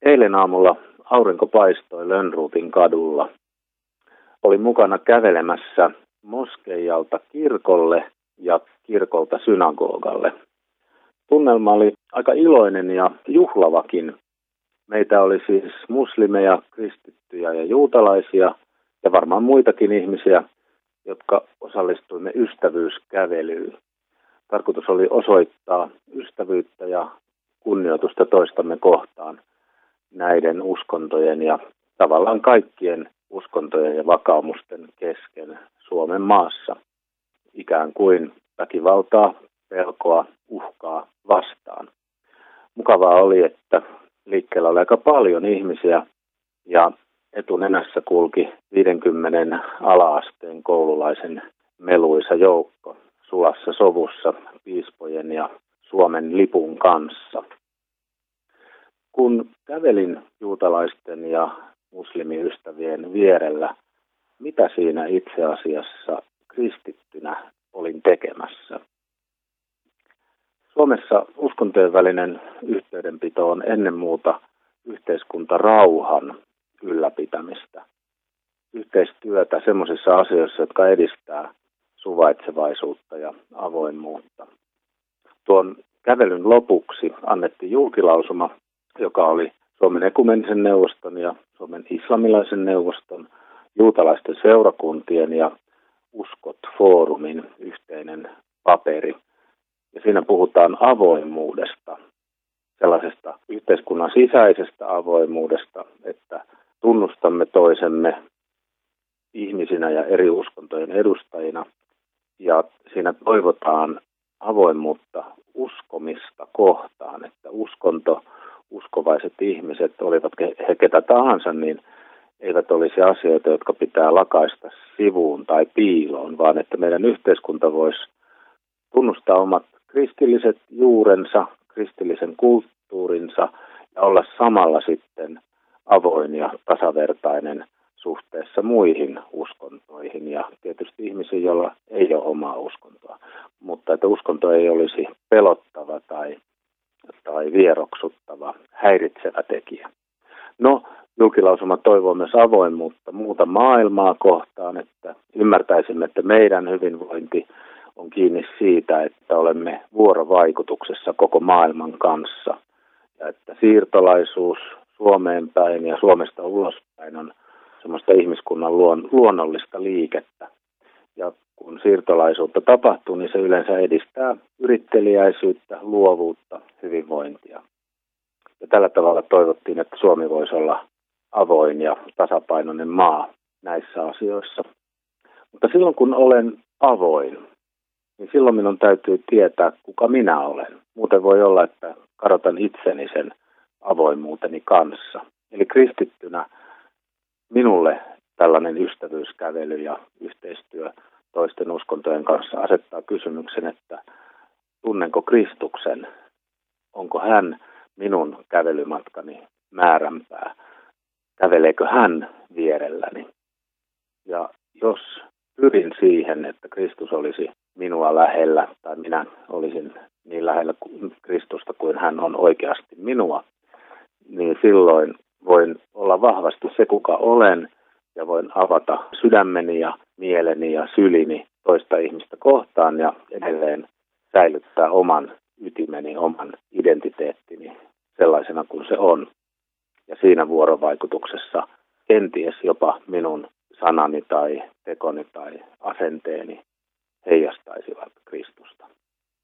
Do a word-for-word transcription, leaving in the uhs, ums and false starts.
Eilen aamulla aurinko paistoi Lönnrotin kadulla. Olin mukana kävelemässä moskeijalta kirkolle ja kirkolta synagogalle. Tunnelma oli aika iloinen ja juhlavakin. Meitä oli siis muslimeja, kristittyjä ja juutalaisia ja varmaan muitakin ihmisiä, jotka osallistuimme ystävyyskävelyyn. Tarkoitus oli osoittaa ystävyyttä ja kunnioitusta toistamme kohtaan näiden uskontojen ja tavallaan kaikkien uskontojen ja vakaumusten kesken Suomen maassa. Ikään kuin väkivaltaa, pelkoa, uhkaa vastaan. Mukavaa oli, että liikkeellä oli aika paljon ihmisiä ja etunenässä kulki viidenkymmenen ala-asteen koululaisen meluisa joukko sulassa sovussa piispojen ja Suomen lipun kanssa. Kun kävelin juutalaisten ja muslimiystävien vierellä, mitä siinä itse asiassa kristittynä olin tekemässä? Suomessa uskontojen välinen yhteydenpito on ennen muuta yhteiskuntarauhan ylläpitämistä. Yhteistyötä semmoisissa asioissa, jotka edistää suvaitsevaisuutta ja avoimuutta. Tuon kävelyn lopuksi annettiin julkilausuma, joka oli Suomen ekumenisen neuvoston ja Suomen islamilaisen neuvoston, juutalaisten seurakuntien ja Uskot-foorumin yhteinen paperi. Ja siinä puhutaan avoimuudesta, sellaisesta yhteiskunnan sisäisestä avoimuudesta, että tunnustamme toisemme ihmisinä ja eri uskontojen edustajina. Ja siinä toivotaan avoimuutta uskomista kohtaan, että uskonto, uskovaiset ihmiset, olivat he ketä tahansa, niin eivät olisi asioita, jotka pitää lakaista sivuun tai piiloon, vaan että meidän yhteiskunta voisi tunnustaa omat kristilliset juurensa, kristillisen kulttuurinsa ja olla samalla sitten avoin ja tasavertainen suhteessa muihin uskontoihin ja tietysti ihmisiin, joilla ei ole omaa uskontoa, mutta että uskonto ei olisi pelottava tai, tai vieroksuttava, häiritsevä tekijä. No, julkilausuma toivoo myös avoimuutta muuta maailmaa kohtaan, että ymmärtäisimme, että meidän hyvinvointi on kiinni siitä, että olemme vuorovaikutuksessa koko maailman kanssa ja että siirtolaisuus Suomeen päin ja Suomesta ulospäin on semmoista ihmiskunnan luon, luonnollista liikettä. Ja kun siirtolaisuutta tapahtuu, niin se yleensä edistää yritteliäisyyttä, luovuutta, hyvinvointia. Ja tällä tavalla toivottiin, että Suomi voisi olla avoin ja tasapainoinen maa näissä asioissa. Mutta silloin kun olen avoin, niin silloin minun täytyy tietää, kuka minä olen. Muuten voi olla, että kadotan itseni sen avoimuuteni kanssa. Eli kristittynä minulle tällainen ystävyyskävely ja yhteistyö toisten uskontojen kanssa asettaa kysymyksen, että tunnenko Kristuksen, onko hän minun kävelymatkani määränpää, käveleekö hän vierelläni. Ja jos pyrin siihen, että Kristus olisi minua lähellä tai minä olisin niin lähellä Kristusta kuin hän on oikeasti minua, niin silloin voin olla vahvasti se, kuka olen, ja voin avata sydämeni ja mieleni ja sylini toista ihmistä kohtaan ja edelleen säilyttää oman ytimeni, oman identiteettini sellaisena kuin se on. Ja siinä vuorovaikutuksessa kenties jopa minun sanani tai tekoni tai asenteeni heijastaisivat Kristus.